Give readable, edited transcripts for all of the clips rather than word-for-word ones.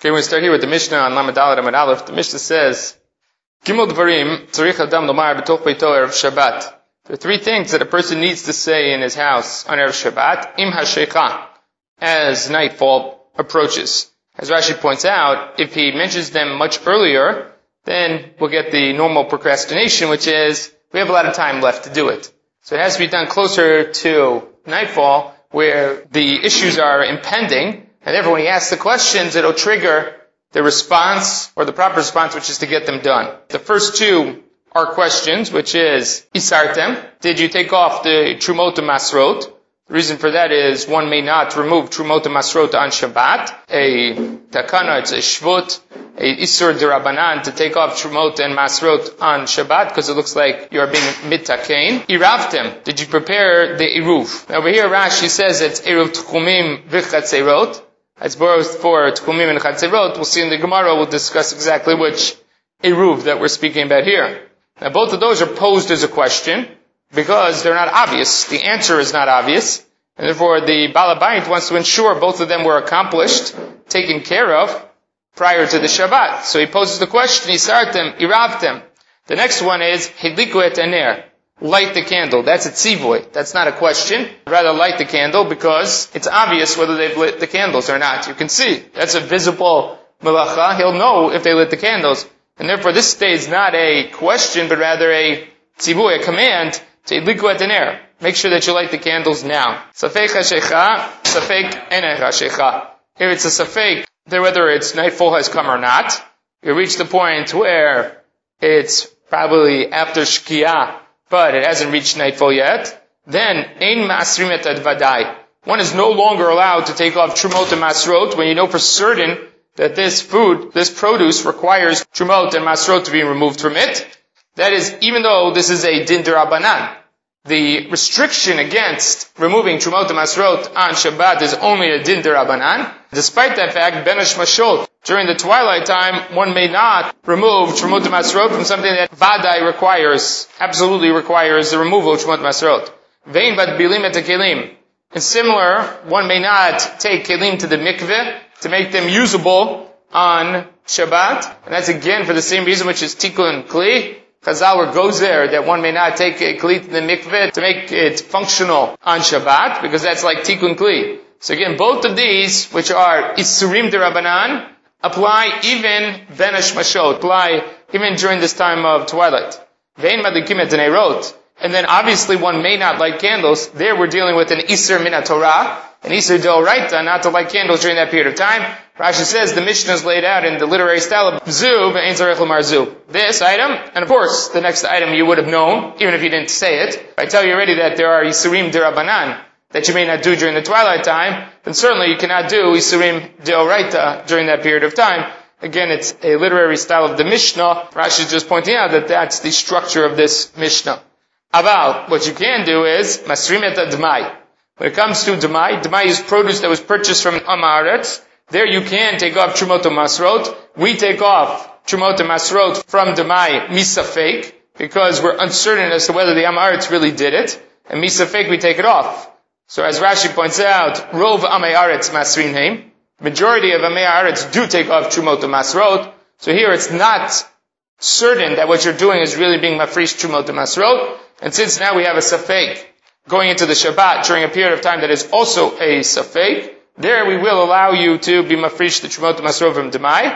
Okay, we're going to start here with the Mishnah on Lamed Aleph Amud Aleph. The Mishnah says, Gimel Dvarim tzarich adam lomar b'toch beito erev Shabbat. There are three things that a person needs to say in his house on erev Shabbat, im hasheicha, as nightfall approaches. As Rashi points out, if he mentions them much earlier, then we'll get the normal procrastination, which is, we have a lot of time left to do it. So it has to be done closer to nightfall, where the issues are impending, and therefore when he asks the questions, it'll trigger the response, or the proper response, which is to get them done. The first two are questions, which is, Isartem, did you take off the Trumot Masrot? The reason for that is one may not remove Trumot Masrot on Shabbat. A takana, it's a shvut, a isur derabanan to take off Trumot and Masrot on Shabbat because it looks like you are being mitakein. Iravtem, did you prepare the Eruv? Now over here Rashi says it's Eruv Tchumim v'chatzerot. It's both for Tchumim and Chatzerot. We'll see in the Gemara, we'll discuss exactly which Eruv that we're speaking about here. Now both of those are posed as a question, because they're not obvious. The answer is not obvious. And therefore the Baal HaBayit wants to ensure both of them were accomplished, taken care of, prior to the Shabbat. So he poses the question, Isartem, Iravtem. The next one is, Hidliku et Ener. Light the candle. That's a tzivoy. That's not a question. Rather light the candle because it's obvious whether they've lit the candles or not. You can see. That's a visible melacha. He'll know if they lit the candles. And therefore this stays not a question, but rather a tzivoy, a command, to idliku et ener. Make sure that you light the candles now. Safek hashecha, safek enech hashecha. If it's a safek, whether it's nightfall has come or not, you reach the point where it's probably after shkiyah, but it hasn't reached nightfall yet, then ein masrim et advadai. One is no longer allowed to take off trumot and masrot when you know for certain that this food, this produce requires trumot and masrot to be removed from it. That is, even though this is a din derabanan, the restriction against removing trumot and masrot on Shabbat is only a din derabanan. Despite that fact, ben hashmashot, during the twilight time, one may not remove trumot and masrot from something that vadai requires, absolutely requires the removal of trumot and masrot. Vein bat bilim et kelim. And similar, one may not take kelim to the mikveh to make them usable on Shabbat. And that's again for the same reason, which is tikkun kli. Chazal goes there that one may not take a kli to the mikveh to make it functional on Shabbat, because that's like tikkun kli. So again, both of these, which are isurim derabanan, apply even ben hashmashot, apply even during this time of twilight. Vein madlikim et nerot. And then obviously one may not light candles. There we're dealing with an isur min haTorah, an isur deoraita, not to light candles during that period of time. Rashi says the Mishnah is laid out in the literary style of Zu ve'ein zarech lomar zu. This item, and of course the next item you would have known, even if you didn't say it. I tell you already that there are isurim derabanan that you may not do during the twilight time, then certainly you cannot do isurim deoraita during that period of time. Again, it's a literary style of the Mishnah. Rashi is just pointing out that that's the structure of this Mishnah. About what you can do is masrim et admai. When it comes to demai is produce that was purchased from Amaretz. There you can take off Trumot Masrot. We take off Trumot Masrot from demai misafek, because we're uncertain as to whether the Amaretz really did it. And misafek we take it off. So as Rashi points out, Rov Amei Aretz Masrin Heim. Majority of Amei Aretz do take off Trumot Masrot. So here it's not certain that what you're doing is really being mafrish Trumot Masrot. And since now we have a safek going into the Shabbat during a period of time that is also a safek, there we will allow you to be mafrish the Trumot Masrot from demai.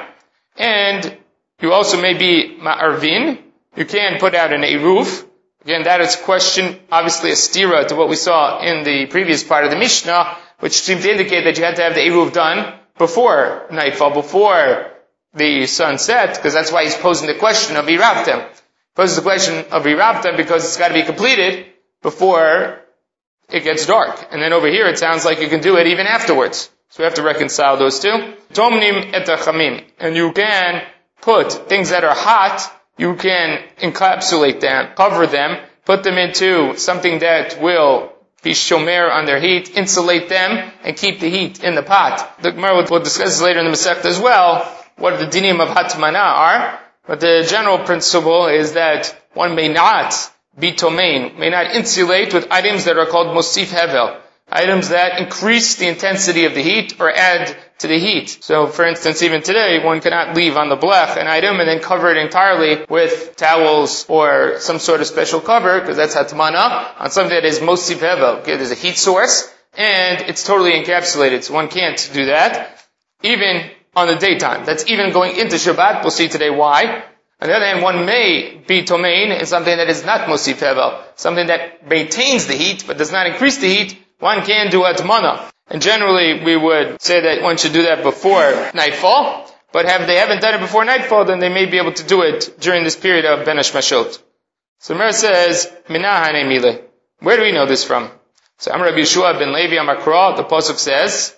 And you also may be ma'arvin. You can put out an eruv. Again, that is question, obviously a stira to what we saw in the previous part of the Mishnah, which seemed to indicate that you had to have the eruv done before nightfall, before the sun set, because that's why he's posing the question of iravtem. Poses the question of iravtem because it's got to be completed before it gets dark. And then over here it sounds like you can do it even afterwards. So we have to reconcile those two. Tomnim et achamim. And you can put things that are hot, you can encapsulate them, cover them, put them into something that will be shomer on their heat, insulate them, and keep the heat in the pot. The Gemara will discuss this later in the Masechta as well, what the dinim of hatmana are. But the general principle is that one may not be tomein, may not insulate with items that are called mosif hevel, items that increase the intensity of the heat or add to the heat. So, for instance, even today, one cannot leave on the blech an item and then cover it entirely with towels or some sort of special cover, because that's hatmana, on something that is mosif hevel. Okay, there's a heat source, and it's totally encapsulated, so one can't do that, even on the daytime. That's even going into Shabbat. We'll see today why. On the other hand, one may be tomein in something that is not mosif hevel, something that maintains the heat but does not increase the heat. One can do atmana. And generally, we would say that one should do that before nightfall, but if they haven't done it before nightfall, then they may be able to do it during this period of Ben Hashmashot. So Mer says, Minahane Mile. Where do we know this from? So Amar Rabbi Yeshua ben Levi Amar Kra, the pasuk says,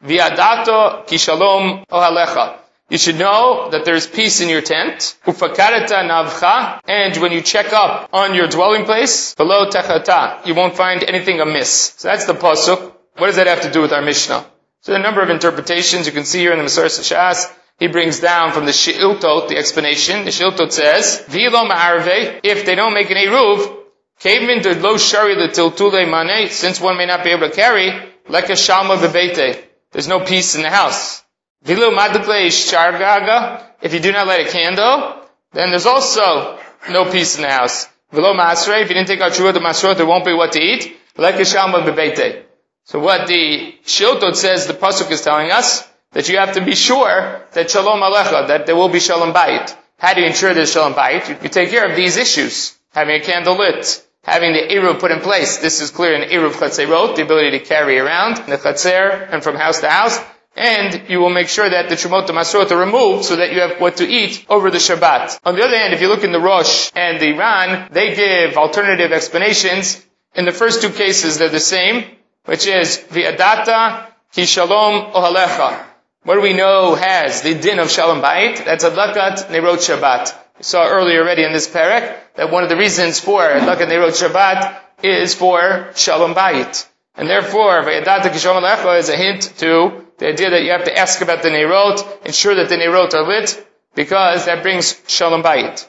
Viadato ki shalom ohalecha. You should know that there is peace in your tent. Ufakareta navcha. And when you check up on your dwelling place, below techata, you won't find anything amiss. So that's the pasuk. What does that have to do with our Mishnah? So there are a number of interpretations. You can see here in the Masoret Shas, he brings down from the She'iltot, the explanation. The She'iltot says, V'lo ma'arve, if they don't make an eruv, kevin to lo shari l'tiltule mane, since one may not be able to carry, like a shalma v'beite. There's no peace in the house. V'lo madukle shargaga, if you do not light a candle, then there's also no peace in the house. V'lo ma'asrei, if you didn't take out trua to masrot, there won't be what to eat, like a shalma v'beite. So what the Shiltot says, the pasuk is telling us, that you have to be sure that shalom alecha, that there will be shalom bayit. How do you ensure there's shalom bayit? You take care of these issues. Having a candle lit, having the eruv put in place. This is clear in eruv chatzerot, the ability to carry around in the chatzer and from house to house. And you will make sure that the trumot masrot are removed so that you have what to eat over the Shabbat. On the other hand, if you look in the Rosh and the Ran, they give alternative explanations. In the first two cases, they're the same, which is V'adata ki shalom ohalecha. What do we know has the din of shalom bayit? That's adlakat nerot Shabbat. We saw earlier already in this parak that one of the reasons for adlakat nerot Shabbat is for shalom bayit. And therefore, V'adata ki shalom ohalecha is a hint to the idea that you have to ask about the nerot, ensure that the nerot are lit, because that brings shalom bayit.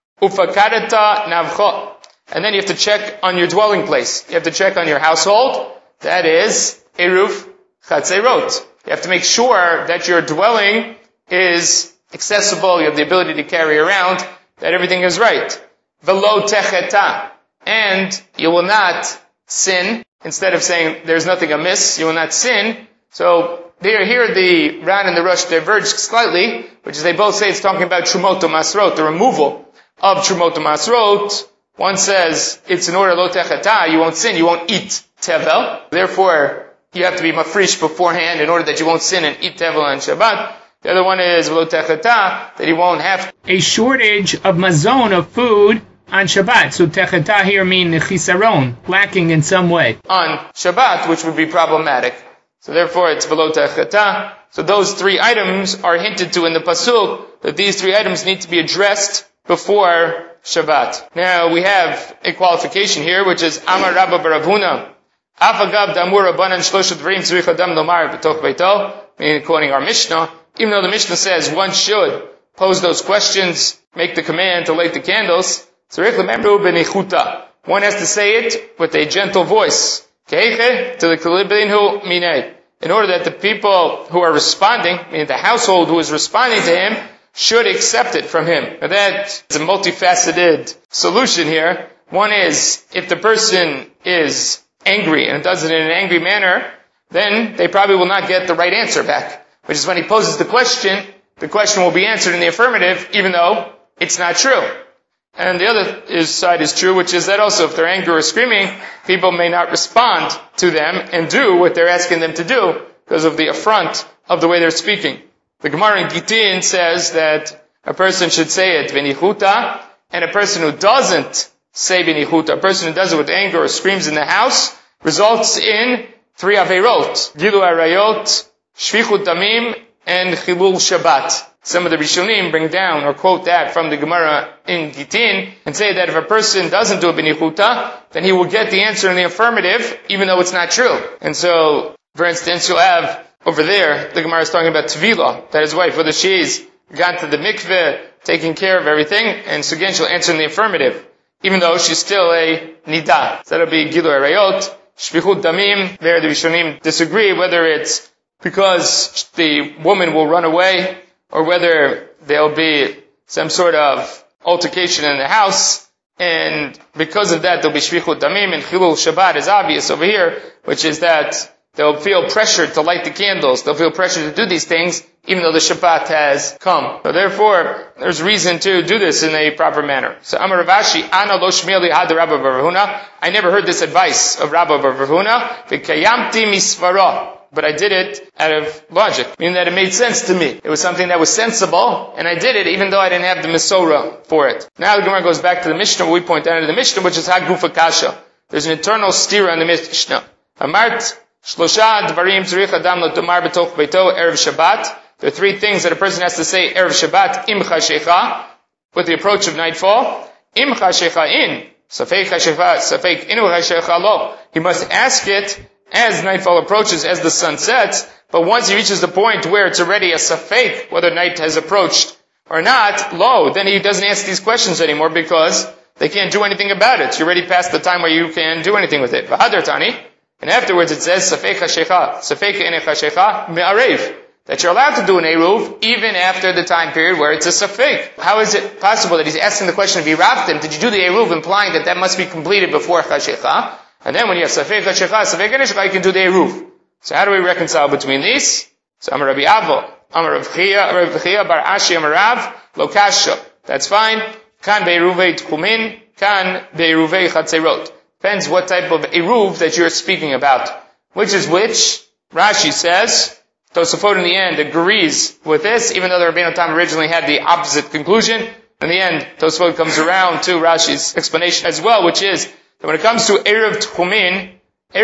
Ufakareta navcho. And then you have to check on your dwelling place. You have to check on your household. That is eruv chatzerot. You have to make sure that your dwelling is accessible, you have the ability to carry around, that everything is right. Velo techeta. And you will not sin. Instead of saying there's nothing amiss, you will not sin. So here the Ran and the Rosh diverge slightly, which is they both say it's talking about trumot masrot, the removal of trumot masrot. One says it's in order lo techeta, you won't sin, you won't eat tevel. Therefore, you have to be mafresh beforehand in order that you won't sin and eat tevel on Shabbat. The other one is lo techeta, that you won't have a shortage of mazon, of food, on Shabbat. So techeta here means chisaron, lacking in some way on Shabbat, which would be problematic. So therefore, it's velo techeta. So those three items are hinted to in the pasuk, that these three items need to be addressed before Shabbat. Now, we have a qualification here, which is Amar Rabba Baravuna. Afagav damur abanan shloshet dvarim tzrich adam lomar b'toch beito, meaning quoting our Mishnah. Even though the Mishnah says one should pose those questions, make the command to light the candles, tzrich lememru b'nichuta. One has to say it with a gentle voice. Keiche to the kalibinhu minei. In order that the people who are responding, meaning the household who is responding to him, should accept it from him. Now that is a multifaceted solution here. One is, if the person is angry and does it in an angry manner, then they probably will not get the right answer back. Which is when he poses the question will be answered in the affirmative, even though it's not true. And the other side is true, which is that also if they're angry or screaming, people may not respond to them and do what they're asking them to do because of the affront of the way they're speaking. The Gemara in Gittin says that a person should say it b'nichuta, and a person who doesn't say b'nichuta, a person who does it with anger or screams in the house, results in 3 averot: gilu arayot, shvichut damim, and chilul Shabbat. Some of the Rishonim bring down or quote that from the Gemara in Gittin and say that if a person doesn't do a b'nichuta, then he will get the answer in the affirmative, even though it's not true. And so, for instance, you'll have over there, the Gemara is talking about Tvila, that his wife, whether she's gone to the mikveh, taking care of everything, and so again she'll answer in the affirmative, even though she's still a nidah. So that'll be Gilu Arayot, Shvichut Damim. There the Rishonim disagree whether it's because the woman will run away, or whether there'll be some sort of altercation in the house, and because of that there'll be shvichut damim, and chilul Shabbat is obvious over here, which is that they'll feel pressure to light the candles, they'll feel pressure to do these things, even though the Shabbat has come. So therefore, there's reason to do this in a proper manner. So Amar Rav Ashi, Ana lo shmieli had Rabba bar Huna. I never heard this advice of Rabba bar Huna. V'kayamti misvara. But I did it out of logic, meaning that it made sense to me. It was something that was sensible, and I did it even though I didn't have the Mesorah for it. Now the Gemara goes back to the Mishnah, where we point out in the Mishnah, which is Hagufa Kasha. There's an internal stira in the Mishnah. Amart Shlosha Dvarim Tzarich Adam L'Tomar B'toch Beito Erev Shabbat. There are three things that a person has to say Erev Shabbat Im Chashecha, with the approach of nightfall. Im Chashecha in, Safek Chashecha, Safek Inu Chashecha lo. He must ask it as nightfall approaches, as the sun sets, but once he reaches the point where it's already a safek, whether night has approached or not, lo, then he doesn't ask these questions anymore because they can't do anything about it. You're already past the time where you can do anything with it. V'hadar tani, and afterwards it says, safek hashecha, safek ene hashecha, me'arev, that you're allowed to do an eruv even after the time period where it's a safek. How is it possible that he's asking the question of Iravtim, did you do the eruv, implying that must be completed before hashecha? And then when you have Safek HaShecha, Safek HaShecha, you can do the Eruv. So how do we reconcile between these? So Amar Rabbi Avo, Amar Rav Chia, Bar Ashi, Amar Rav, Lo Kasha. That's fine. Kan be'eruvei tchumin, kan be'eruvei chatzerot. Depends what type of Eruv that you're speaking about. Which is which? Rashi says, Tosafot in the end agrees with this, even though the Rabbeinu Tam originally had the opposite conclusion. In the end, Tosafot comes around to Rashi's explanation as well, which is, when it comes to Erev Tchumin,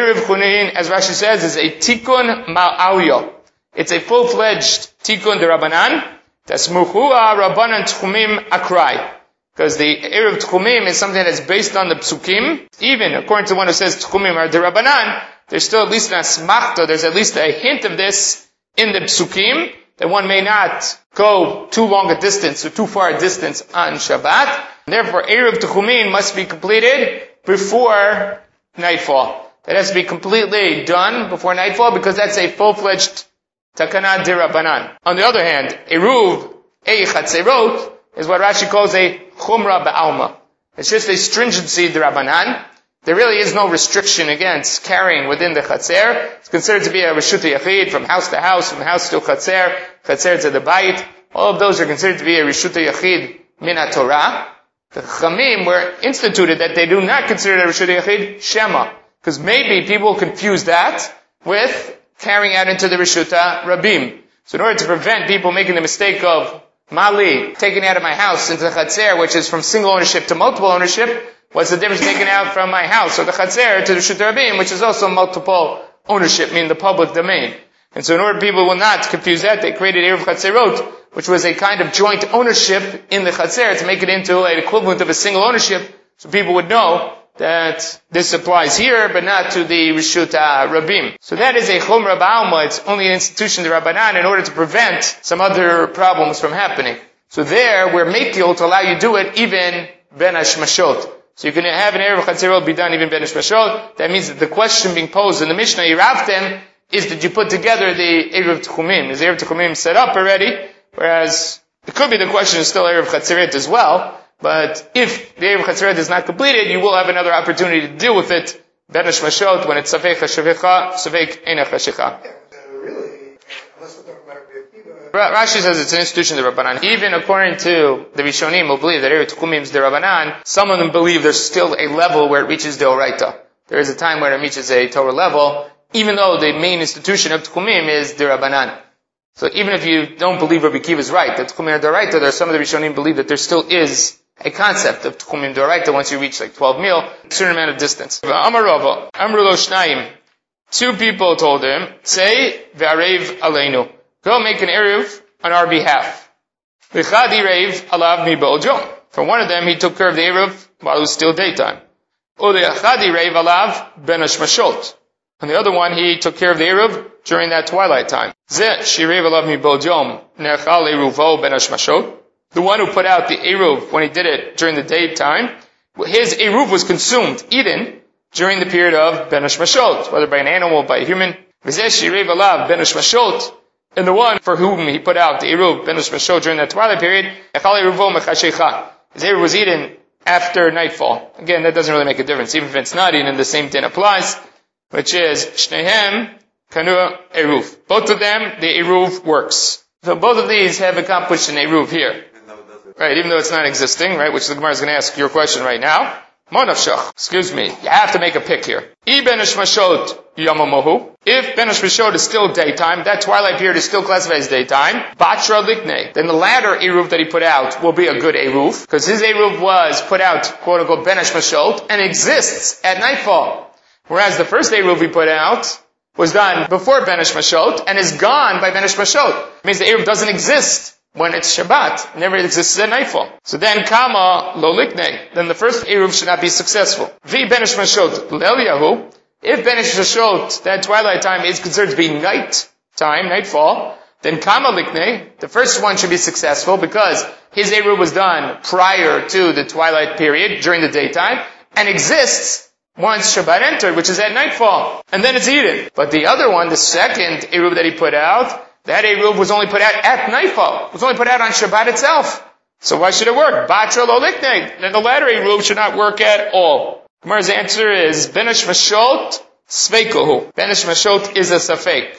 as Rashi says, is a Tikkun Ma'alyo. It's a full-fledged Tikkun de Rabbanan. Tasmuchua Rabbanan Tchumim Akrai. Because the Erev Tchumim is something that's based on the Psukim. Even according to one who says Tchumim are de Rabbanan, there's still at least an asmachta, there's at least a hint of this in the Psukim, that one may not go too long a distance or too far a distance on Shabbat. Therefore, Erev Tchumin must be completed before nightfall. That has to be completely done before nightfall because that's a full-fledged takana d'Rabbanan. On the other hand, Eruv, Chatzerot, is what Rashi calls a chumra ba'alma. It's just a stringency d'Rabbanan. There really is no restriction against carrying within the Chatzer. It's considered to be a Reshut Yachid from house to house, from house to Chatzer, Chatzer to the Bayit. All of those are considered to be a Reshut Yachid min HaTorah. The Chamim were instituted that they do not consider it a Reshut Yachid Shema. Because maybe people confuse that with carrying out into the Reshuta Rabim. So in order to prevent people making the mistake of Mali, taking out of my house into the Chatzer, which is from single ownership to multiple ownership, what's the difference taking out from my house or the Chatzer to the Reshuta Rabim, which is also multiple ownership, meaning the public domain. And so in order people will not confuse that, they created Erev Chatzerot, which was a kind of joint ownership in the Chatzer to make it into an equivalent of a single ownership, so people would know that this applies here, but not to the Reshuta Rabim. So that is a Chumra Ba'alma. It's only an institution of Rabbanan in order to prevent some other problems from happening. So there, we're Mekil to allow you to do it even Ben Hashmashot. So you can have an Erev Chatzerot be done even Ben Hashmashot. That means that the question being posed in the Mishnah, Iravtem, is that you put together the Erev Tchumim. Is the Erev Tchumim set up already? Whereas, it could be the question is still Erev Chatzeret as well. But if the Erev Chatzeret is not completed, you will have another opportunity to deal with it, Ben Hashmashot, when it's Safek HaShavecha, Safek Ein HaShavecha. Rashi says it's an institution of the Rabbanan. Even according to the Rishonim who believe that Erev Tchumim is the Rabbanan, some of them believe there's still a level where it reaches the Oraita. There is a time where it reaches a Torah level, even though the main institution of Tchumim is the Rabbanan. So even if you don't believe Rabbi Akiva is right, that Tchumim are the Oraita, there are some of the Rishonim believe that there still is a concept of Tchumim d'Oraita once you reach like 12 mil, a certain amount of distance. Amar Rava, Amru lo Shnayim. Two people told him, say, Ve'arev aleinu. Go make an eruv on our behalf. V'chadi reiv alav mi ba'ol yom. For one of them, he took care of the eruv while it was still daytime. U'le'achadi reiv alav ben hashmashot. On the other one, he took care of the eruv during that twilight time. Zeh shireiv alav mi ba'ol yom ne'achal eruvo ben hashmashot. The one who put out the eruv when he did it during the daytime, his eruv was consumed, eaten, during the period of Ben Hashmashot, whether by an animal or by a human. And the one for whom he put out the Eruv, Ben Mashot, during that twilight period, his Eruv was eaten after nightfall. Again, that doesn't really make a difference. Even if it's not eaten, the same din applies, which is, Shnehem Kanu Eruv. Both of them, the Eruv works. So both of these have accomplished an Eruv here. Right, even though it's not existing, right, which the Gemara is going to ask your question right now. Excuse me, you have to make a pick here. If Ben Mashot is still daytime, that twilight period is still classified as daytime, Batra Likne, then the latter Eruv that he put out will be a good Eruv, because his Eruv was put out, quote unquote, Ben Mashot, and exists at nightfall. Whereas the first Eruv he put out was done before Ben Mashot, and is gone by Ben Mashot. It means the Eruv doesn't exist when it's Shabbat. It never exists at nightfall. So then, Kama lo likne, then the first Eruv should not be successful. Vi Ben Mashot l'Eliyahu, if Ben Mashot, that twilight time, is considered to be night time, nightfall, then Kama likne, the first one should be successful because his Eruv was done prior to the twilight period, during the daytime, and exists once Shabbat entered, which is at nightfall. And then it's eaten. But the other one, the second Eruv that he put out, that Eruv was only put out at nightfall. It was only put out on Shabbat itself. So why should it work? Batra lo likne. Then the latter Eruv should not work at all. Gemara's answer is, Ben Mashot sveikohu. Ben Mashot is a safek.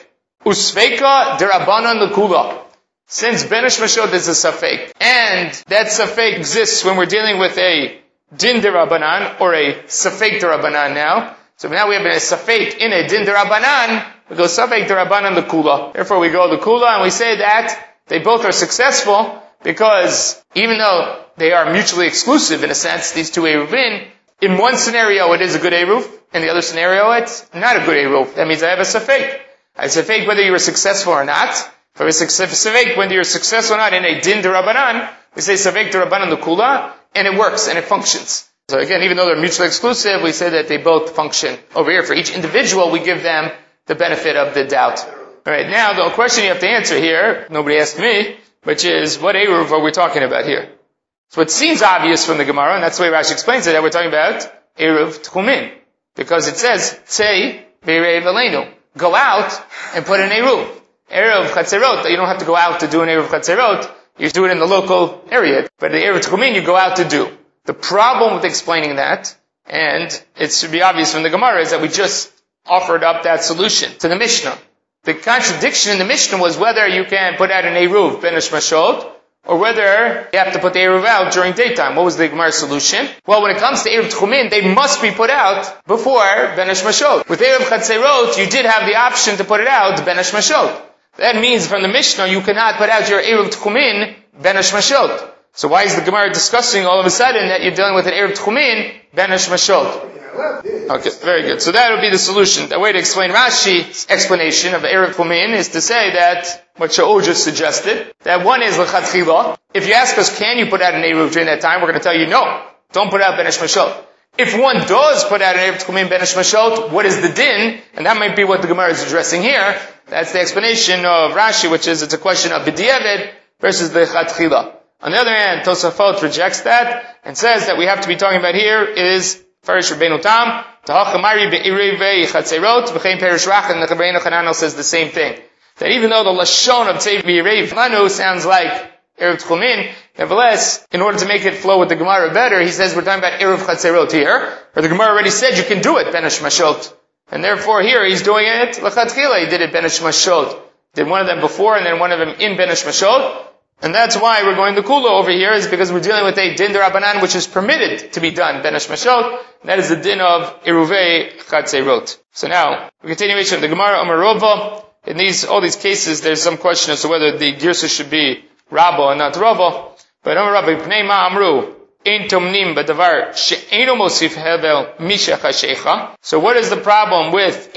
Usveika derabanan l'kula. Since Ben Mashot is a safek, and that safek exists when we're dealing with a din derabanan, or a safek derabanan now. So now we have a safek in a din derabanan, we go safek derabanan l'kula. Therefore we go l'kula and we say that they both are successful because even though they are mutually exclusive in a sense, these two Eruvin, in one scenario it is a good Eruv, in the other scenario it's not a good Eruv. That means I have a safek. I have a safek whether you were successful or not. For a safek whether you're successful or not in a din derabanan, we say safek derabanan l'kula, and it works and it functions. So again, even though they're mutually exclusive, we say that they both function. Over here, for each individual, we give them the benefit of the doubt. Alright, now the question you have to answer here, nobody asked me, which is, what Eruv are we talking about here? So it seems obvious from the Gemara, and that's the way Rashi explains it, that we're talking about Eruv Tchumin. Because it says, Tzei V'Erev Aleinu. Go out and put an Eruv. Eruv Chatzerot, you don't have to go out to do an Eruv Chatzerot, you do it in the local area. But the Eruv Tchumin you go out to do. The problem with explaining that, and it should be obvious from the Gemara, is that we just offered up that solution to the Mishnah. The contradiction in the Mishnah was whether you can put out an Eruv, Ben Mashot, or whether you have to put the Eruv out during daytime. What was the Gemara's solution? Well, when it comes to Eruv Tchumin, they must be put out before Ben Mashot. With Eruv Chatzerot, you did have the option to put it out Ben Mashot. That means from the Mishnah, you cannot put out your Eruv Tchumin Ben Mashot. So why is the Gemara discussing all of a sudden that you're dealing with an Eruv Tchumin Ben Mashot? Okay, very good. So that would be the solution. The way to explain Rashi's explanation of Eruv Tchumin is to say that what Shaul just suggested, that one is l'chatchila. If you ask us, can you put out an Eruv during that time, we're going to tell you no. Don't put out Ben Mashot. If one does put out an Eruv Tchumin Ben Mashot, what is the din? And that might be what the Gemara is addressing here. That's the explanation of Rashi, which is it's a question of b'diavad versus the chatchila. On the other hand, Tosafot rejects that and says that we have to be talking about here is Farish Rabbeinu Tam, Tahachamari be'irevei chatzerot, v'chein perish rach, and the Rabbeinu Chananel says the same thing. That even though the Lashon of Tzev be'irev lanu sounds like Eruv Tchumin, nevertheless, in order to make it flow with the Gemara better, he says we're talking about Eruv Chatzerot here, where the Gemara already said you can do it, Ben Mashot. And therefore here he's doing it, L'chatchila, he did it Ben Mashot. Did one of them before and then one of them in Ben Mashot. And that's why we're going to Kula over here, is because we're dealing with a din derabanan which is permitted to be done, Ben Mashot, and that is the din of Eruvei Chatzerot. So now, the continuation of the Gemara, Amar Rava. In all these cases, there's some question as to whether the Girsa should be Rabba or not Rava. But Amar Rabba, Pnei Ma Amru, Ein Tomnim B'davar She'eino Mosif Hevel Misha Chashecha. So what is the problem with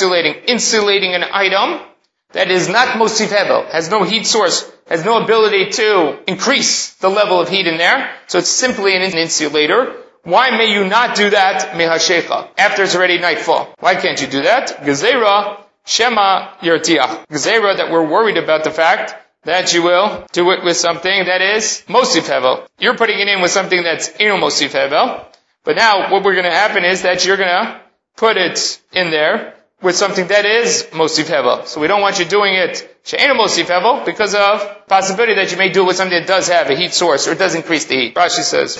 insulating an item that is not Mosif Hevel, has no heat source, has no ability to increase the level of heat in there, so it's simply an insulator. Why may you not do that mehashecha, after it's already nightfall? Why can't you do that? Gezerah Shema Yertiach. Gezerah, that we're worried about the fact that you will do it with something that is Mosif Hevel. You're putting it in with something that's Eno Mosif Hevel, but now what we're going to happen is that you're going to put it in there with something that is Mosif Hevel. So we don't want you doing it She'ena Mosif Hevel because of possibility that you may do it with something that does have a heat source or does increase the heat. Rashi says,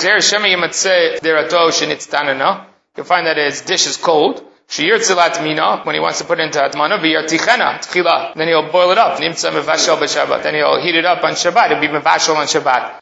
you'll find that his dish is cold. When he wants to put it into Atmana, then he'll boil it up. Then he'll heat it up on Shabbat. It'll be mevashal on Shabbat.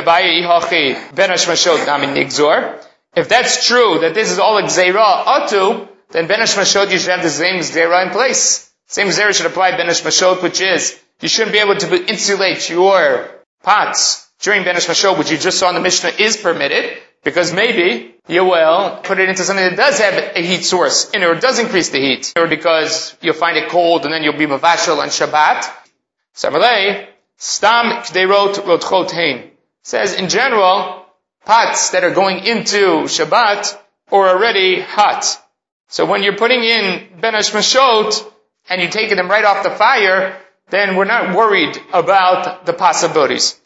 If that's true, that this is all a gzeira atu, then ben hashmashot, you should have the same gzeira in place. Same gzeira should apply ben hashmashot, which is, you shouldn't be able to insulate your pots during ben hashmashot, which you just saw in the Mishnah is permitted, because maybe you will put it into something that does have a heat source in it, or does increase the heat, or because you'll find it cold and then you'll be mavashal on Shabbat. Samalei, stam k'deirot rotchot hein. Says, in general, pots that are going into Shabbat are already hot. So when you're putting in ben hashmashot and you're taking them right off the fire, then we're not worried about the possibilities.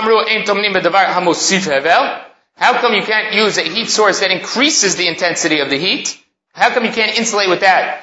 How come you can't use a heat source that increases the intensity of the heat? How come you can't insulate with that?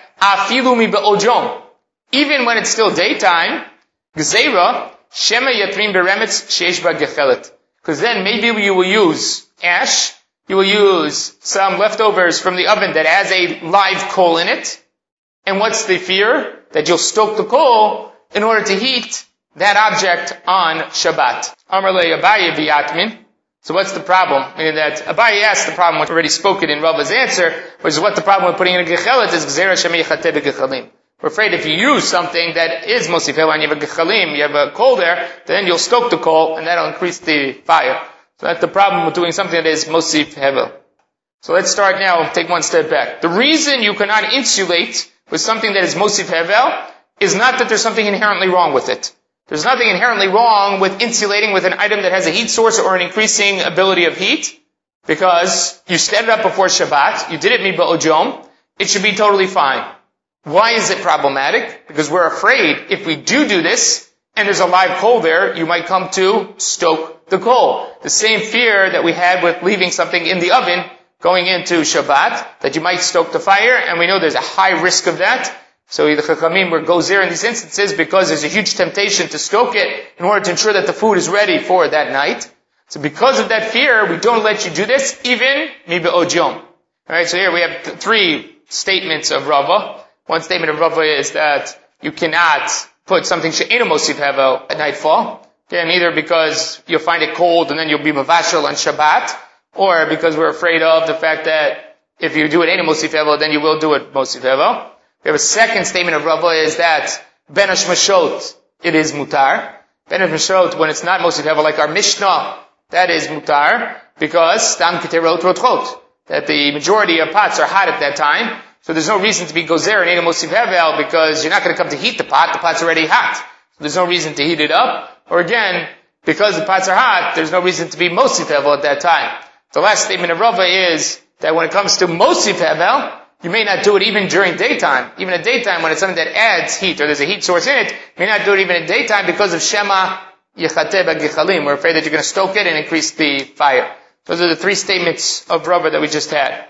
Even when it's still daytime, gzeira shema yatrim beremetz sheish ba gechelet. Because then maybe you will use ash, you will use some leftovers from the oven that has a live coal in it. And what's the fear? That you'll stoke the coal in order to heat that object on Shabbat. Amar le Abaye v'yatmin. So what's the problem? Meaning that Abaye asked the problem, which already spoken in Rava's answer, which is what the problem with putting in a gechelet is gzeira shema yechateh b'gechalim. We're afraid if you use something that is mosif hevel and you have a gechalim, you have a coal there, then you'll stoke the coal and that'll increase the fire. So that's the problem with doing something that is mosif hevel. So let's start now and take one step back. The reason you cannot insulate with something that is mosif hevel is not that there's something inherently wrong with it. There's nothing inherently wrong with insulating with an item that has a heat source or an increasing ability of heat, because you set it up before Shabbat, you did it miba'ojom, it should be totally fine. Why is it problematic? Because we're afraid if we do this, and there's a live coal there, you might come to stoke the coal. The same fear that we had with leaving something in the oven going into Shabbat, that you might stoke the fire, and we know there's a high risk of that. So the Chachamim goes there in these instances because there's a huge temptation to stoke it in order to ensure that the food is ready for that night. So because of that fear, we don't let you do this, even mibe'od yom. Alright, so here we have three statements of Rava. One statement of Rava is that you cannot put something she'ena mosif hevel at nightfall. Again, either because you'll find it cold and then you'll be mavashal on Shabbat, or because we're afraid of the fact that if you do it ena mosif hevel, then you will do it mosif hevel. We have a second statement of Rava is that ben hashmashot, it is mutar. Ben hashmashot, when it's not mosif hevel, like our Mishnah, that is mutar, because stam kiterot rotchot, that the majority of pots are hot at that time. So there's no reason to be gozer and eat a mosif hevel because you're not going to come to heat the pot's already hot. So there's no reason to heat it up. Or again, because the pots are hot, there's no reason to be mosif hevel at that time. The last statement of Rava is that when it comes to mosif hevel, you may not do it even during daytime. Even at daytime, when it's something that adds heat or there's a heat source in it, you may not do it even at daytime because of shema yechateh b'gechalim. We're afraid that you're going to stoke it and increase the fire. Those are the three statements of Rava that we just had.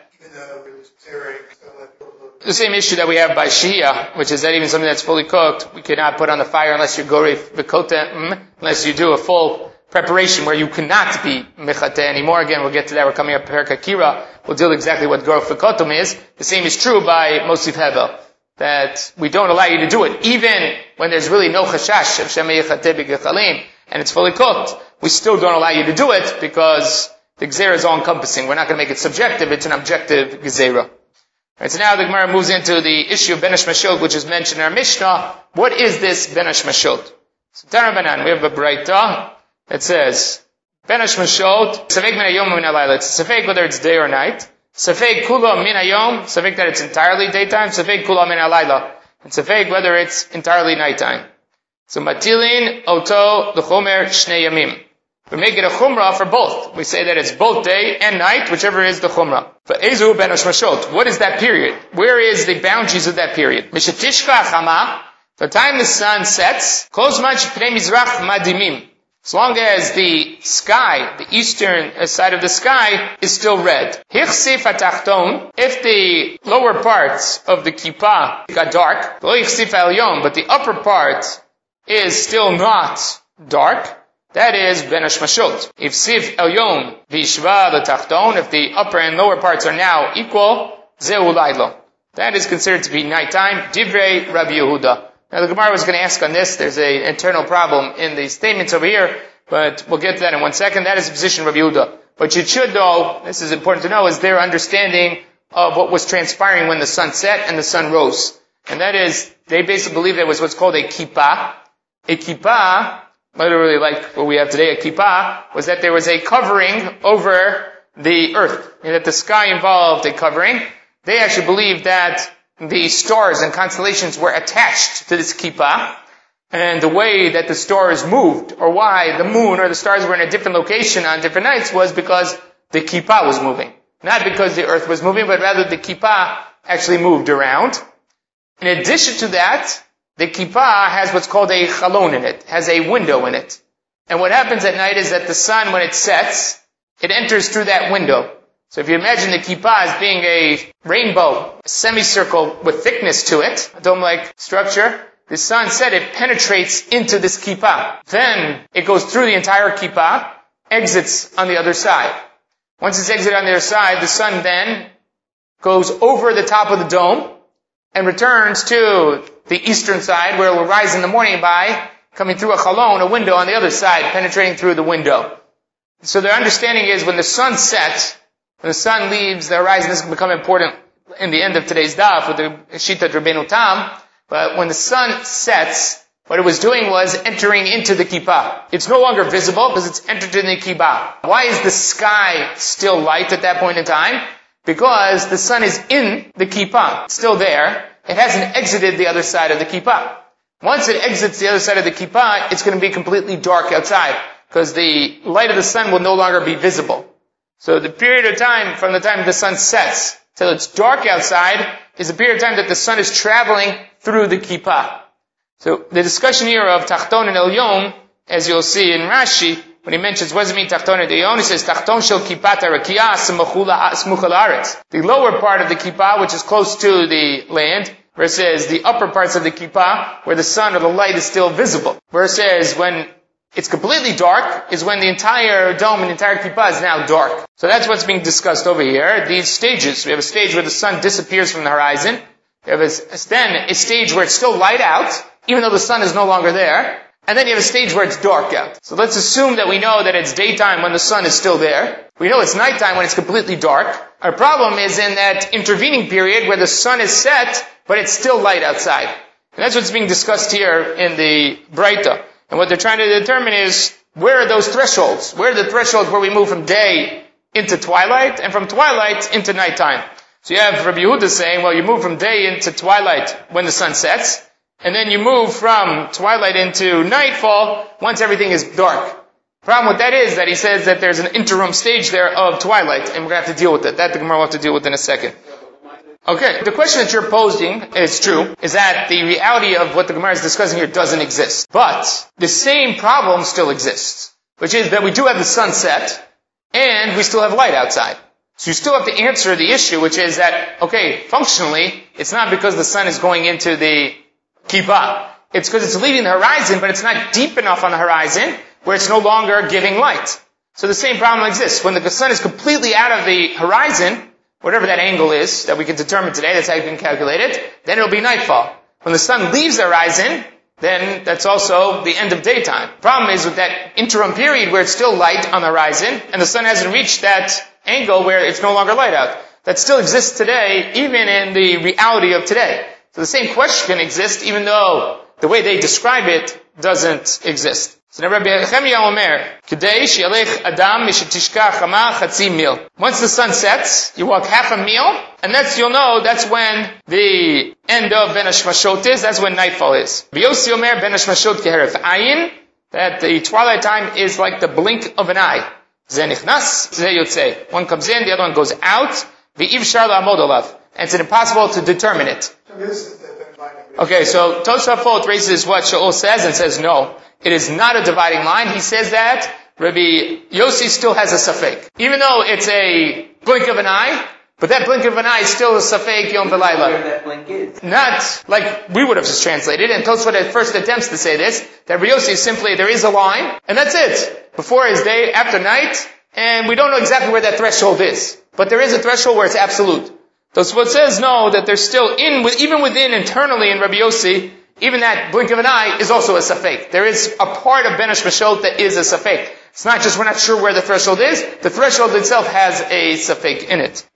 The same issue that we have by Shia, which is that even something that's fully cooked, we cannot put on the fire unless you gorif v'kotem, unless you do a full preparation where you cannot be mechateh anymore. Again, we'll get to that. We're coming up Perek Akira. We'll deal exactly what gorif v'kotem is. The same is true by mosif hevel, that we don't allow you to do it, even when there's really no chashash of shema yechateh b'gechalim, and it's fully cooked. We still don't allow you to do it because the gzeira is all encompassing. We're not going to make it subjective. It's an objective gzeira. Right, so now the Gemara moves into the issue of ben hashmashot, which is mentioned in our Mishnah. What is this ben hashmashot? So Tarabanan, we have a Braita that says, ben hashmashot, safek min hayom min halayla. It's safek whether it's day or night. Safek kula min hayom, safek that it's entirely daytime. Safek kula min halayla. And safek whether it's entirely nighttime. So matilin oto l'chomer shnei yamim. We make it a chumrah for both. We say that it's both day and night, whichever is the chumrah. But ezu ben hashmashot, what is that period? Where is the boundaries of that period? Mishatishka chama, the time the sun sets, kozman shpnei mizrach madimim. as long as the sky, the eastern side of the sky, is still red. Hichsif hatachton, if the lower parts of the kippah got dark, lo hichsif elyon, but the upper part is still not dark, that is ben hashmashot. If sif elyon v'ishva l'tachton, if the upper and lower parts are now equal, zeu lailo. That is considered to be nighttime. Divrei Rabbi Yehuda. Now the Gemara was going to ask on this. There's an internal problem in the statements over here, but we'll get to that in 1 second. That is the position of Rabbi Yehuda. But you should know, this is important to know, is their understanding of what was transpiring when the sun set and the sun rose. And that is, they basically believe there was what's called a kippah. A kippah, literally like what we have today, a kippah, was that there was a covering over the earth. And that the sky involved a covering. They actually believed that the stars and constellations were attached to this kippah, and the way that the stars moved, or why the moon or the stars were in a different location on different nights, was because the kippah was moving. Not because the earth was moving, but rather the kippah actually moved around. In addition to that, the kippah has what's called a chalon in it, has a window in it. And what happens at night is that the sun, when it sets, it enters through that window. So if you imagine the kippah as being a rainbow, a semicircle with thickness to it, a dome-like structure, the sun set, it penetrates into this kippah. Then it goes through the entire kippah, exits on the other side. Once it's exited on the other side, the sun then goes over the top of the dome and returns to the eastern side, where it will rise in the morning by coming through a chalon, a window on the other side, penetrating through the window. So their understanding is when the sun sets, when the sun leaves the horizon, this will become important in the end of today's daf with the Shita Rabbeinu Tam, but when the sun sets, what it was doing was entering into the kippah. It's no longer visible because it's entered in the kippah. Why is the sky still light at that point in time? Because the sun is in the kippah. It's still there. It hasn't exited the other side of the kippah. Once it exits the other side of the kippah, it's going to be completely dark outside because the light of the sun will no longer be visible. So the period of time from the time the sun sets till it's dark outside is a period of time that the sun is traveling through the kippah. So the discussion here of Tachton and Elyon, as you'll see in Rashi, when he mentions what does it mean Tachton and Elyon, he says Tachton shel kippah rakia smuchal haaretz. The lower part of the kippah, which is close to the land, versus the upper parts of the kippah, where the sun or the light is still visible. Versus when it's completely dark, is when the entire dome and the entire kippah is now dark. So that's what's being discussed over here. These stages, we have a stage where the sun disappears from the horizon. We have then a stage where it's still light out, even though the sun is no longer there. And then you have a stage where it's dark out. So let's assume that we know that it's daytime when the sun is still there. We know it's nighttime when it's completely dark. Our problem is in that intervening period where the sun is set, but it's still light outside. And that's what's being discussed here in the Braita. And what they're trying to determine is, where are those thresholds? Where are the thresholds where we move from day into twilight, and from twilight into nighttime? So you have Rabbi Yehuda saying, well, you move from day into twilight when the sun sets, and then you move from twilight into nightfall once everything is dark. The problem with that is that he says that there's an interim stage there of twilight, and we're going to have to deal with it. That the Gemara will have to deal with in a second. Okay, the question that you're posing is true, is that the reality of what the Gemara is discussing here doesn't exist. But the same problem still exists, which is that we do have the sunset, and we still have light outside. So you still have to answer the issue, which is that, okay, functionally, it's not because the sun is going into the kippah. It's because it's leaving the horizon, but it's not deep enough on the horizon where it's no longer giving light. So the same problem exists. When the sun is completely out of the horizon, whatever that angle is that we can determine today, that's how you can calculate it, then it'll be nightfall. When the sun leaves the horizon, then that's also the end of daytime. The problem is with that interim period where it's still light on the horizon, and the sun hasn't reached that angle where it's no longer light out. That still exists today, even in the reality of today. So the same question exists, even though the way they describe it doesn't exist. So now Rabbi Yechemia Omer, Kedei shi'alech adam mishetishka chama chatzi mil. Once the sun sets, you walk half a meal, and you'll know that's when the end of Ben Hashmashot is, that's when nightfall is. Rabbi Yossi Omer, Ben Hashmashot keheref ayin, that the twilight time is like the blink of an eye. Zeh nichnas, zeh yotzei. One comes in, the other one goes out. V'ivshar la'amod olav. And it's impossible to determine it. This is the Okay, so Tosafot raises what Shaul says and says no. It is not a dividing line. He says that Rabbi Yossi still has a safek. Even though it's a blink of an eye, but that blink of an eye is still a safek Yom V'Layla. Where that blink is. Not like we would have just translated, and Tosafot at first attempts to say this, that Rabbi Yossi is simply, there is a line, and that's it. Before is day, after night, and we don't know exactly where that threshold is. But there is a threshold where it's absolute. Tosafot says no, that there's still even within internally in Rabbi Yossi, even that blink of an eye is also a safek. There is a part of Ben Hashmashot that is a safek. It's not just we're not sure where the threshold is. The threshold itself has a safek in it.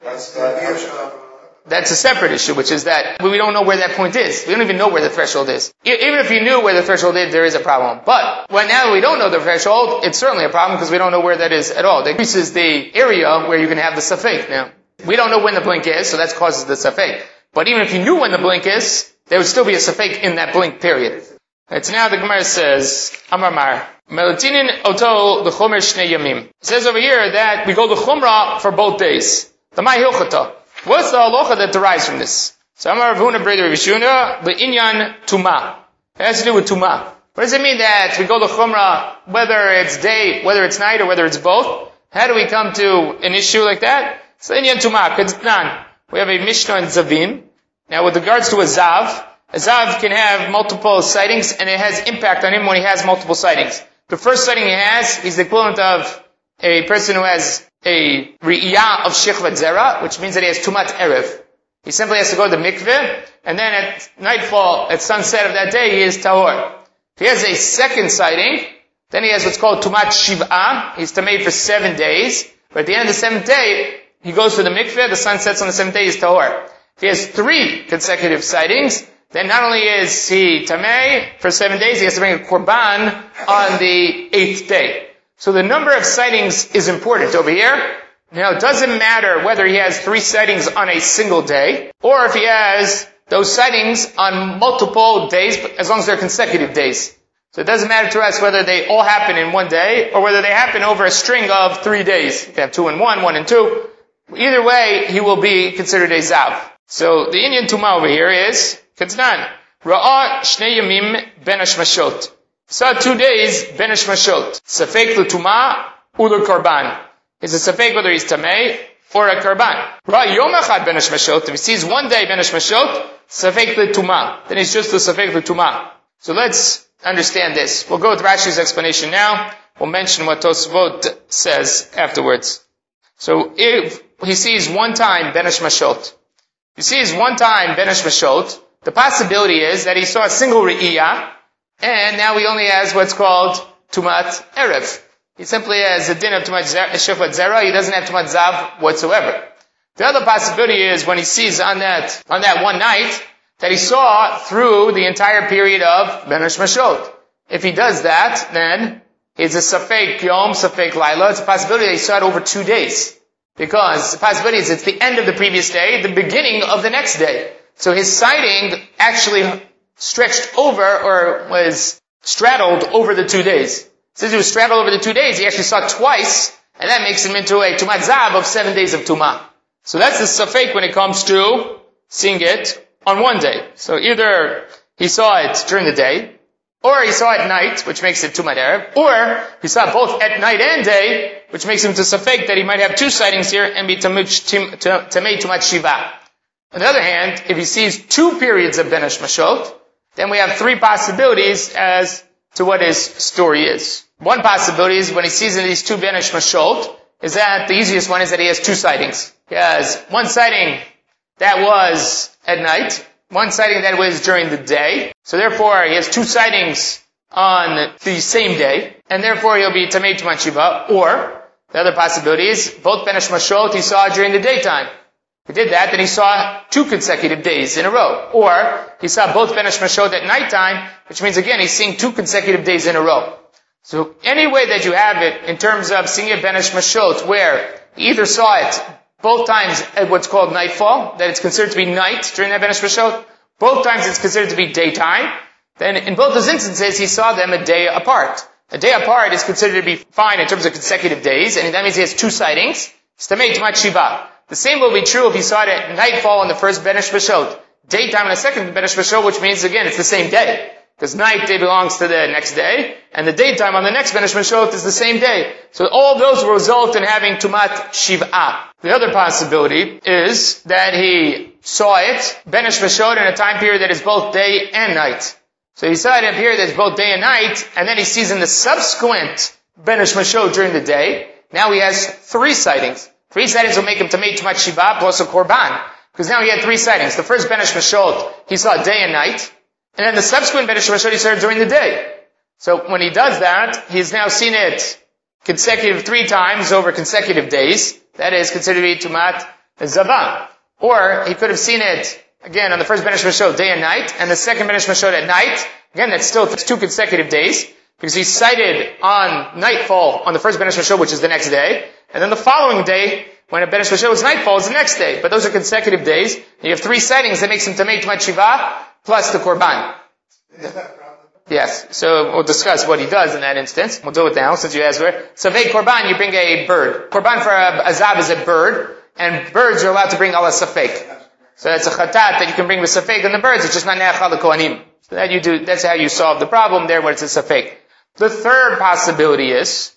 That's a separate issue, which is that we don't know where that point is. We don't even know where the threshold is. Even if you knew where the threshold is, there is a problem. But now that we don't know the threshold, it's certainly a problem because we don't know where that is at all. That increases the area where you can have the safek. Now, we don't know when the blink is, so that causes the safek. But even if you knew when the blink is, there would still be a safek in that blink period. It's now the Gemara says, Amar Mar, Melatinin oto l'chomer shnei yamim. It says over here that we go to Chumrah for both days. The Mai Hilchata. What's the halacha that derives from this? So Amar Ravuna Breder Rishuna, Le'inyan Tuma. It has to do with Tuma. What does it mean that we go to Chumrah, whether it's day, whether it's night, or whether it's both? How do we come to an issue like that? So Inyan Tuma, Ketznan. We have a Mishnah in Zavim. Now with regards to a Zav can have multiple sightings, and it has impact on him when he has multiple sightings. The first sighting he has, he's the equivalent of a person who has a Ri'iyah of Shechvat Zera, which means that he has Tumat Erev. He simply has to go to the mikveh, and then at nightfall, at sunset of that day, he is Tahor. If he has a second sighting, then he has what's called Tumat Shiv'ah. He's Tamei for 7 days. But at the end of the 7th day, he goes to the mikveh, the sun sets on the 7th day, he's Tahor. If he has 3 consecutive sightings, then not only is he Tamei for 7 days, he has to bring a Korban on the 8th day. So the number of sightings is important over here. Now it doesn't matter whether he has 3 sightings on a single day, or if he has those sightings on multiple days, as long as they're consecutive days. So it doesn't matter to us whether they all happen in one day, or whether they happen over a string of 3 days. You can have 2 and 1, 1 and 2. Either way, he will be considered a Zav. So the Inyan Tuma over here is, Ketznan, Ra'ah Shnei Yamim Ben Hashmashot. Saw 2 days Ben Hashmashot. Safek l'Tuma u'l Karban. Is a safek whether he's Tamei or a Karban. Ra'ah Yom Echad Ben Hashmashot. If he sees 1 day Ben Hashmashot, Safek l'Tuma. Then he's just the Safek l'Tuma. So let's understand this. We'll go with Rashi's explanation now. We'll mention what Tosfot says afterwards. So if he sees 1 time Ben Hashmashot, he sees 1 time Ben Hashmashot, the possibility is that he saw a single Re'iyah, and now he only has what's called Tumat Erev. He simply has a din of Tumat Shechvat Zera, he doesn't have Tumat Zav whatsoever. The other possibility is when he sees on that one night, that he saw through the entire period of Ben Hashmashot. If he does that, then it's a Safek Yom, Safek Laila. It's a possibility that he saw it over 2 days. Because the possibility is it's the end of the previous day, the beginning of the next day. So his sighting actually stretched over, or was straddled over the 2 days. Since he was straddled over the 2 days, he actually saw twice, and that makes him into a Tumat Zav of 7 days of Tumah. So that's the Safek when it comes to seeing it on 1 day. So either he saw it during the day, or he saw it at night, which makes it Tumat Erev, or he saw both at night and day, which makes him to Safek that he might have 2 sightings here and be Tamei Tumat Shiva. On the other hand, if he sees 2 periods of Ben Hashmashot, then we have 3 possibilities as to what his story is. One possibility is when he sees in these 2 Ben Hashmashot, is that the easiest one is that he has 2 sightings. He has 1 sighting that was at night, 1 sighting that was during the day. So therefore, he has 2 sightings on the same day, and therefore he'll be Tamei Tumat Shiva. Or, the other possibility is, both Ben Hashmashot he saw during the daytime. If he did that, then he saw 2 consecutive days in a row. Or, he saw both Ben Hashmashot at nighttime, which means again, he's seeing 2 consecutive days in a row. So, any way that you have it, in terms of seeing a Ben Hashmashot, where he either saw it both times at what's called nightfall, that it's considered to be night during that Ben Hashmashot, both times it's considered to be daytime, then in both those instances, he saw them a day apart. A day apart is considered to be fine in terms of consecutive days, and that means he has 2 sightings. It's Tamei Tumat Shiva. The same will be true if he saw it at nightfall on the first Ben Hashmashot, daytime on the second Ben Ishmashot, which means, again, it's the same day. Because night day belongs to the next day, and the daytime on the next Ben Ishmashot is the same day. So all those will result in having Tumat Shiv'ah. The other possibility is that he saw it, Ben Ishmashot, in a time period that is both day and night. So he saw it in a period that is both day and night, and then he sees in the subsequent Ben Ishmashot during the day. Now he has 3 sightings. 3 sightings will make him Tamei Tumat Shiv'ah plus a Korban. Because now he had 3 sightings. The first Ben Ishmashot, he saw day and night. And then the subsequent Ben Ishmashot, he saw it during the day. So when he does that, he's now seen it consecutive 3 times over consecutive days. That is considered to be Tumat Zavah. Or he could have seen it, again, on the first Ben Ishmashot, day and night, and the second Ben Ishmashot at night. Again, that's 2 consecutive days. Because he's sighted on nightfall on the first Ben Ishmashot, which is the next day. And then the following day, when a Ben Ishmashot is nightfall, is the next day. But those are consecutive days. And you have 3 sightings that makes him Tamei Tumat Shiv'ah plus the Korban. Yes. So we'll discuss what he does in that instance. We'll do it now since you asked for it. Savei Korban, you bring a bird. Korban for a zav is a bird. And birds are allowed to bring ala safek. So that's a chatat that you can bring with safek on the birds. It's just not ne'achal kohanim. So that you do, that's how you solve the problem there where it's a safek. The third possibility is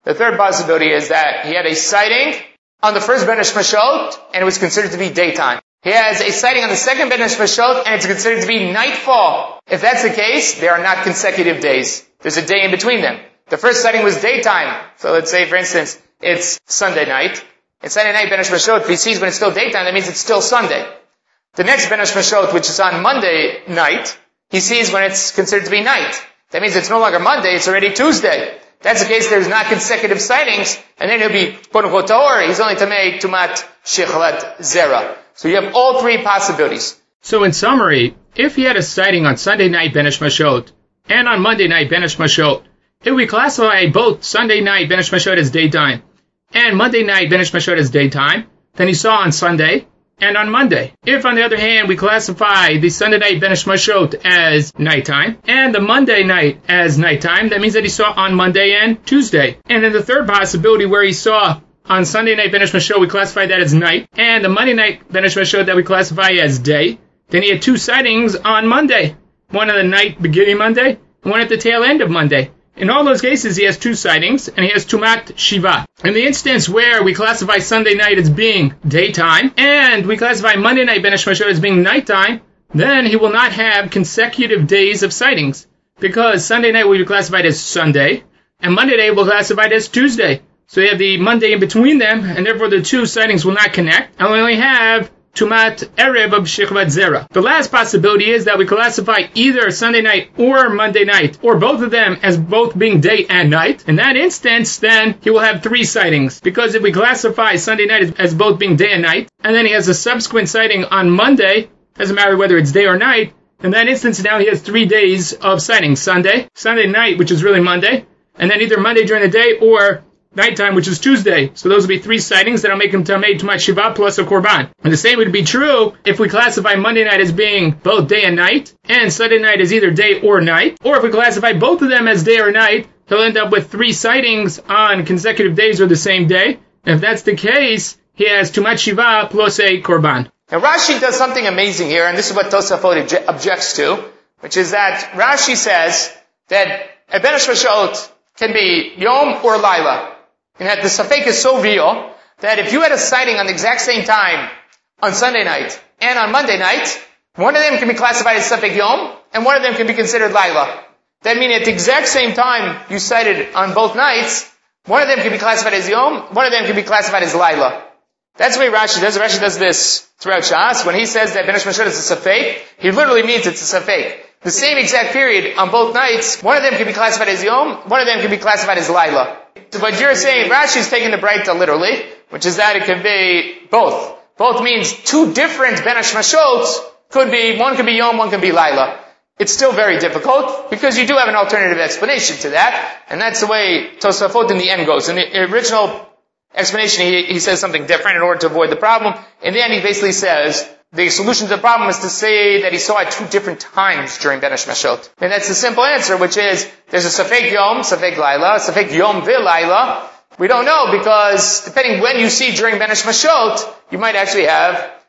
that he had a sighting on the first Ben Ishmashot, and it was considered to be daytime. He has a sighting on the second Ben Ishmashot, and it's considered to be nightfall. If that's the case, they are not consecutive days. There's a day in between them. The first sighting was daytime. So let's say, for instance, it's Sunday night. It's Sunday night Ben Ishmashot. If he sees when it's still daytime, that means it's still Sunday. The next Ben Ishmashot, which is on Monday night, he sees when it's considered to be night. That means it's no longer Monday, it's already Tuesday. If that's the case, there's not consecutive sightings, and then he'll be, quote unquote, Tahor. He's only Tamei Tumat Shechlat Zera. So you have all 3 possibilities. So in summary, if he had a sighting on Sunday night Ben Ishmashot and on Monday night Ben Ishmashot, if we classify both Sunday night Ben Ishmashot as daytime and Monday night Ben Ishmashot as daytime, then he saw on Sunday and on Monday. If, on the other hand, we classify the Sunday night Ben Ishmashot as nighttime and the Monday night as nighttime, that means that he saw on Monday and Tuesday. And then the third possibility where he saw on Sunday night Ben Ishmashot, we classify that as night, and the Monday night Ben Ishmashot that we classify as day. Then he had 2 sightings on Monday. One on the night beginning Monday, and one at the tail end of Monday. In all those cases, he has 2 sightings, and he has Tumat Shiv'ah. In the instance where we classify Sunday night as being daytime, and we classify Monday night Ben Ishmashot as being nighttime, then he will not have consecutive days of sightings. Because Sunday night will be classified as Sunday, and Monday night will be classified as Tuesday. So you have the Monday in between them, and therefore the 2 sightings will not connect, and we only have Tumat Erev of Shechvat Zera. The last possibility is that we classify either Sunday night or Monday night, or both of them as both being day and night. In that instance, then he will have 3 sightings. Because if we classify Sunday night as both being day and night, and then he has a subsequent sighting on Monday, doesn't matter whether it's day or night, in that instance now he has 3 days of sightings. Sunday night, which is really Monday, and then either Monday during the day or nighttime, which is Tuesday. So those will be 3 sightings that'll make him Tamei Tumat Shiv'ah plus a Korban. And the same would be true if we classify Monday night as being both day and night, and Sunday night as either day or night. Or if we classify both of them as day or night, he'll end up with 3 sightings on consecutive days or the same day. And if that's the case, he has Tumat Shiv'ah plus a Korban. Now Rashi does something amazing here, and this is what Tosafot objects to, which is that Rashi says that a Ben Ishmashot can be Yom or Laila. And that the Safek is so real that if you had a sighting on the exact same time on Sunday night and on Monday night, one of them can be classified as Safek Yom and one of them can be considered Laila. That means at the exact same time you sighted on both nights, one of them can be classified as Yom, one of them can be classified as Laila. That's the way Rashi does it. Rashi does this throughout Shas. When he says that Ben Ishmashot is a Safek, he literally means it's a Safek. The same exact period on both nights, one of them can be classified as Yom, one of them can be classified as Laila. But you're saying Rashi's taking the Braita literally, which is that it could be both. Both means 2 different Ben Ishmashots could be, one could be Yom, one could be Laila. It's still very difficult because you do have an alternative explanation to that, and that's the way Tosafot in the end goes. In the original explanation, he says something different in order to avoid the problem. In the end, he basically says the solution to the problem is to say that he saw it 2 different times during Ben Ishmashot. And that's the simple answer, which is there's a Safek Yom, Safek Laila, Safek Yom Vil Laila. We don't know because depending when you see during Ben Ishmashot, you might actually have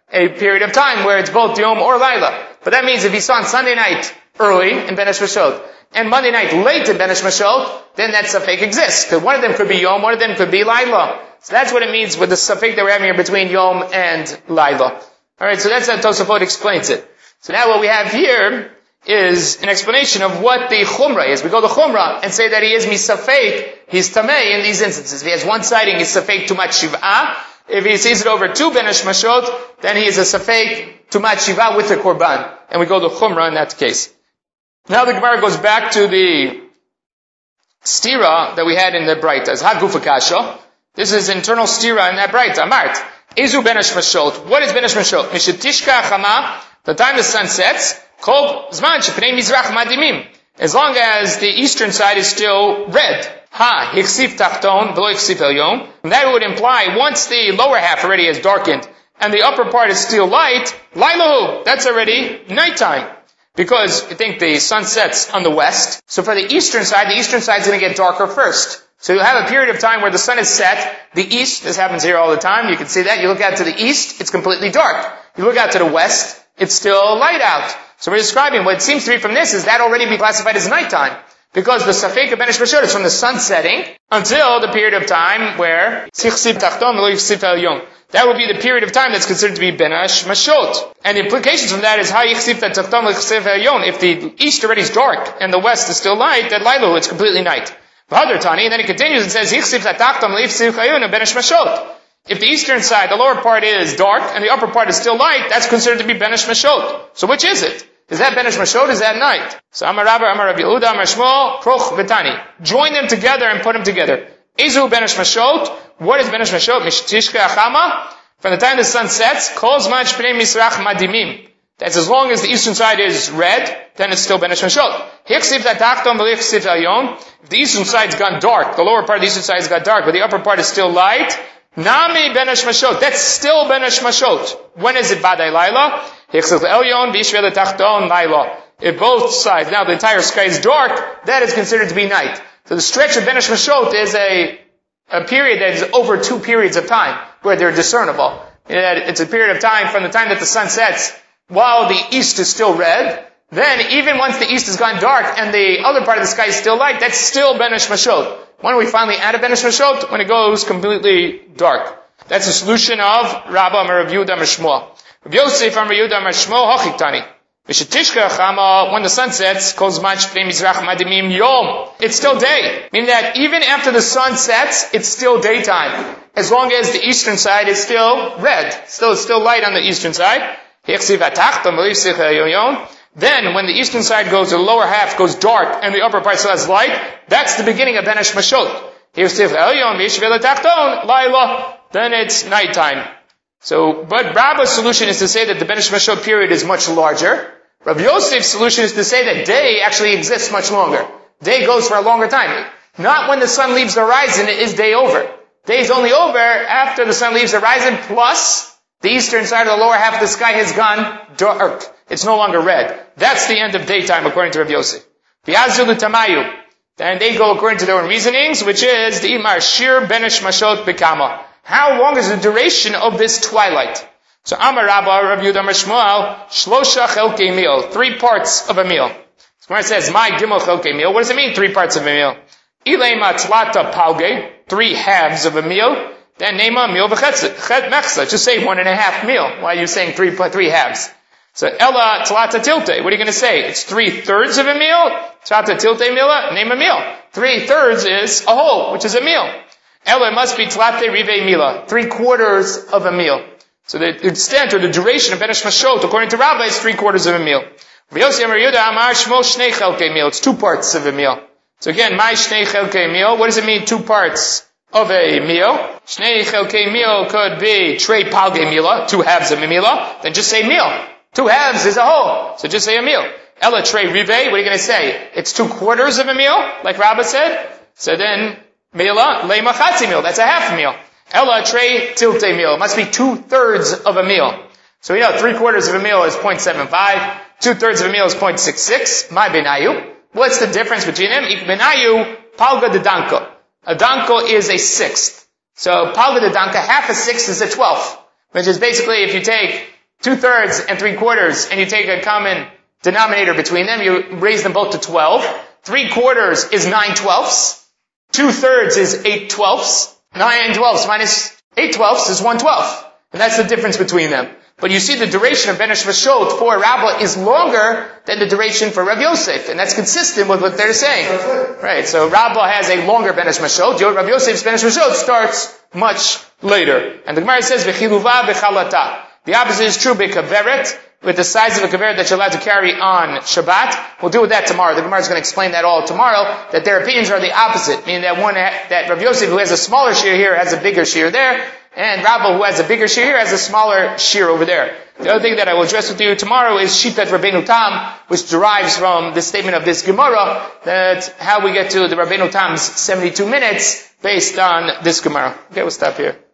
a period of time where it's both Yom or Laila. But that means if he saw on Sunday night early in Ben Ish Mashot and Monday night late in Ben Ish Mashot, then that Safek exists. Because one of them could be Yom, one of them could be Laila. So that's what it means with the Safek that we're having here between Yom and Laila. Alright, so that's how Tosafot explains it. So now what we have here is an explanation of what the Chumrah is. We go to Chumrah and say that he is Misafek, he's Tameh in these instances. If he has one sighting, he's Safek Tumat Shiv'ah. If he sees it over 2 Ben Ish Mashot, then he is a Safek Tumat Shiv'ah with the Korban. And we go to Chumrah in that case. Now the Gemara goes back to the stira that we had in the Braitas. Hagufa Kasha. This is internal stira in that Braita. Amart. Ezu Ben Ish Mashot. What is Ben Ish Mashot? Mishetishka Chama. The time the sun sets. Kol Zman Shepnei Mizrach Madimim. As long as the eastern side is still red. Ha, Hiksif Tachton, V'lo Hiksif Elyon. And that would imply once the lower half already has darkened and the upper part is still light, Lailahu, that's already nighttime. Because you think the sun sets on the west. So for the eastern side is going to get darker first. So you'll have a period of time where the sun is set, the east, this happens here all the time, you can see that. You look out to the east, it's completely dark. You look out to the west, it's still light out. So we're describing what it seems to be from this is that already be classified as nighttime. Because the Safek of Ben Ish Mashot is from the sun setting until the period of time where that will be the period of time that's considered to be Ben Ish Mashot. And the implications from that is how if the east already is dark and the west is still light, that Lailu, it's completely night. And then it continues and says if the eastern side, the lower part is dark and the upper part is still light, that's considered to be Ben Ish Mashot. So which is it? Is that Ben Ish Mashot? Is that night? So Amar Rabba, Amar Rabbi Yehuda, Amar Shmuel, Kroch V'tani. Join them together and put them together. Ezu Ben Ish Mashot. What is Ben Ish Mashot? Mishtishka Achama. From the time the sun sets, Kol Zman Shpnei Mizrach Madimim. That's as long as the eastern side is red, then it's still Ben Ish Mashot. Hiksiv Tatachton V'lichsiv Elyon. If the eastern side's gone dark, the lower part of the eastern side's got dark, but the upper part is still light, Nami Ben Ish Mashot. That's still Ben Ish Mashot. When is it Badai Laila? If both sides, now the entire sky is dark, that is considered to be night. So the stretch of Ben Ish Mashot is a period that is over 2 periods of time, where they're discernible. It's a period of time from the time that the sun sets, while the east is still red, then even once the east has gone dark and the other part of the sky is still light, that's still Ben Ish Mashot. When are we finally out of Ben Ish Mashot? When it goes completely dark. That's the solution of Rabba Amar Rabbi Yehuda Amar Shmuel. Rabbi Yosef Amar Yehuda Amar Shmuel Hochiktani. Mishetishka Chama, when the sun sets, Kol Zman Shpnei Mizrach Madimim Yom. It's still day. Meaning that even after the sun sets, it's still daytime. As long as the eastern side is still red. Still light on the eastern side. Then, when the eastern side goes, the lower half goes dark, and the upper part still has light, that's the beginning of Ben Ish Mashot. Then it's nighttime. So, but Rabba's solution is to say that the Ben Ish Mashot period is much larger. Rabbi Yosef's solution is to say that day actually exists much longer. Day goes for a longer time. Not when the sun leaves the horizon is day over. Day is only over after the sun leaves the horizon, plus the eastern side of the lower half of the sky has gone dark. It's no longer red. That's the end of daytime according to Rabbi Yosef. And they go according to their own reasonings, which is the Imar Shir Ben Ish Mashot Bekama. How long is the duration of this twilight? So Amar Rabba, Rabbi Yehuda Amar Shmuel, Shlosha Chelkei Meal, 3 parts of a meal. So when it says, My Gimel Chelkei Meal, what does it mean, 3 parts of a meal? Ilei Matzlata Palge, 3 halves of a meal. Then Nema Meal V'chet Mechza, just say 1.5 meal. Why are you saying 3 halves? So Ella Tlata Tilte, what are you going to say? It's 3/3 of a meal? Tlata Tilte Mila, name a meal. 3/3 is a whole, which is a meal. Ella must be Tlate Rive Mila, 3/4 of a meal. So the extent or the duration of Ben Ish Mashot, according to Rabbi, is 3/4 of a meal. It's 2 parts of a meal. So again, my Shnei Chelkei Meal, what does it mean 2 parts of a meal? Shnei Chelkei Meal could be Trei Palge Mila, 2 halves of a Mila. Then just say meal. 2 halves is a whole. So just say a meal. Ella Trei Rive, what are you going to say? It's 2/4 of a meal, like Rabbi said. So then, Mila, Lema Chatzi Meal, that's a half meal. Ella Trei Tilte Meal, it must be 2/3 of a meal. So we know 3/4 of a meal is 0.75, 2/3 of a meal is 0.66. My Benayu. What's the difference between them? Ik Benayu, Palga de Danko. A Danko is a 1/6. So Palga de Danka, half a 6 is a 12th. Which is basically if you take 2/3 and 3/4, and you take a common denominator between them, you raise them both to 12. 3/4 is 9/12. 2/3 is 8/12. 9/12 minus 8/12 is 1/12. And that's the difference between them. But you see the duration of Ben Ish Mashot for Rabbah is longer than the duration for Rav Yosef. And that's consistent with what they're saying. Right, so Rabbah has a longer Ben Ish Mashot. Rav Yosef's Ben Ish Mashot starts much later. And the Gemara says, V'chiluva b'chalata. The opposite is true b'kaveret, with the size of a kaveret that you're allowed to carry on Shabbat. We'll deal with that tomorrow. The Gemara is going to explain that all tomorrow, that their opinions are the opposite, meaning that Rav Yosef, who has a smaller shear here, has a bigger shear there, and Rabbah, who has a bigger shear here, has a smaller shear over there. The other thing that I will address with you tomorrow is Shitat Rabbeinu Tam, which derives from the statement of this Gemara, that how we get to the Rabbeinu Tam's 72 minutes based on this Gemara. Okay, we'll stop here.